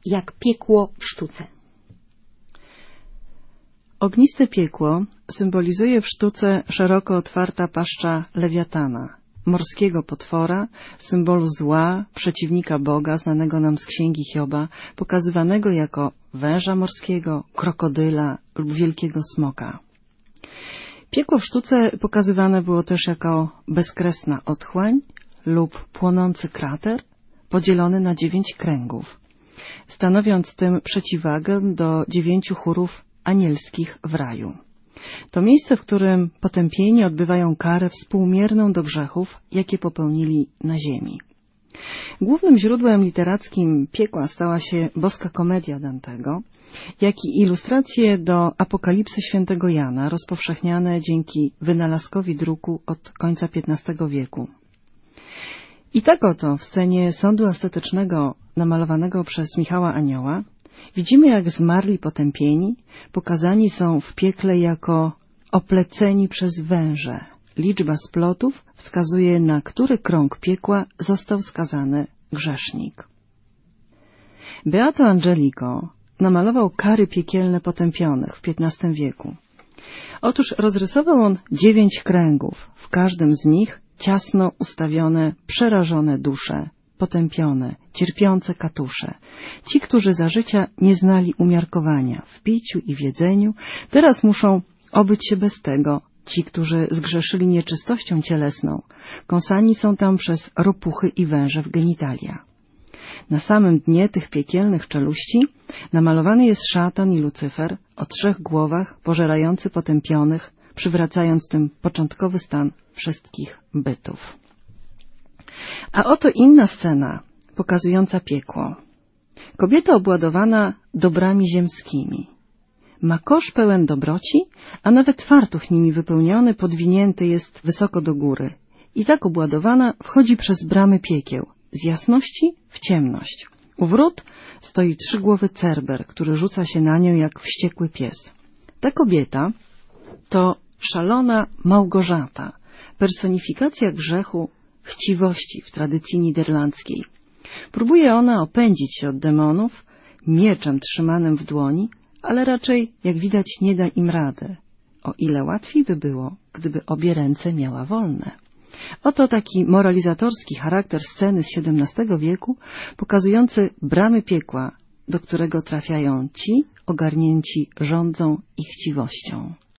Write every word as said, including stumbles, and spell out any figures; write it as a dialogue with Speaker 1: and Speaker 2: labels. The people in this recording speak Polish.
Speaker 1: jak piekło w sztuce.
Speaker 2: Ogniste piekło symbolizuje w sztuce szeroko otwarta paszcza lewiatana, morskiego potwora, symbolu zła, przeciwnika Boga, znanego nam z księgi Hioba, pokazywanego jako węża morskiego, krokodyla lub wielkiego smoka. Piekło w sztuce pokazywane było też jako bezkresna otchłań lub płonący krater podzielony na dziewięć kręgów, stanowiąc tym przeciwwagę do dziewięciu chórów anielskich w raju. To miejsce, w którym potępieni odbywają karę współmierną do grzechów, jakie popełnili na ziemi. Głównym źródłem literackim piekła stała się boska komedia Dantego, jak i ilustracje do Apokalipsy świętego Jana, rozpowszechniane dzięki wynalazkowi druku od końca piętnastego wieku. I tak oto w scenie sądu ostatecznego namalowanego przez Michała Anioła widzimy, jak zmarli potępieni pokazani są w piekle jako opleceni przez węże. Liczba splotów wskazuje, na który krąg piekła został skazany grzesznik. Beato Angelico namalował kary piekielne potępionych w piętnastym wieku. Otóż rozrysował on dziewięć kręgów, w każdym z nich ciasno ustawione, przerażone dusze, potępione, cierpiące katusze. Ci, którzy za życia nie znali umiarkowania w piciu i w jedzeniu, teraz muszą obyć się bez tego. Ci, którzy zgrzeszyli nieczystością cielesną, kąsani są tam przez ropuchy i węże w genitalia. Na samym dnie tych piekielnych czeluści namalowany jest szatan i Lucyfer o trzech głowach, pożerający potępionych, przywracając tym początkowy stan wszystkich bytów. A oto inna scena pokazująca piekło. Kobieta obładowana dobrami ziemskimi. Ma kosz pełen dobroci, a nawet fartuch nimi wypełniony, podwinięty jest wysoko do góry. I tak obładowana wchodzi przez bramy piekieł, z jasności w ciemność. U wrót stoi trzygłowy Cerber, który rzuca się na nią jak wściekły pies. Ta kobieta to szalona Małgorzata, personifikacja grzechu, chciwości w tradycji niderlandzkiej. Próbuje ona opędzić się od demonów mieczem trzymanym w dłoni, ale raczej, jak widać, nie da im rady, o ile łatwiej by było, gdyby obie ręce miała wolne. Oto taki moralizatorski charakter sceny z siedemnastego wieku, pokazujący bramy piekła, do którego trafiają ci ogarnięci żądzą i chciwością.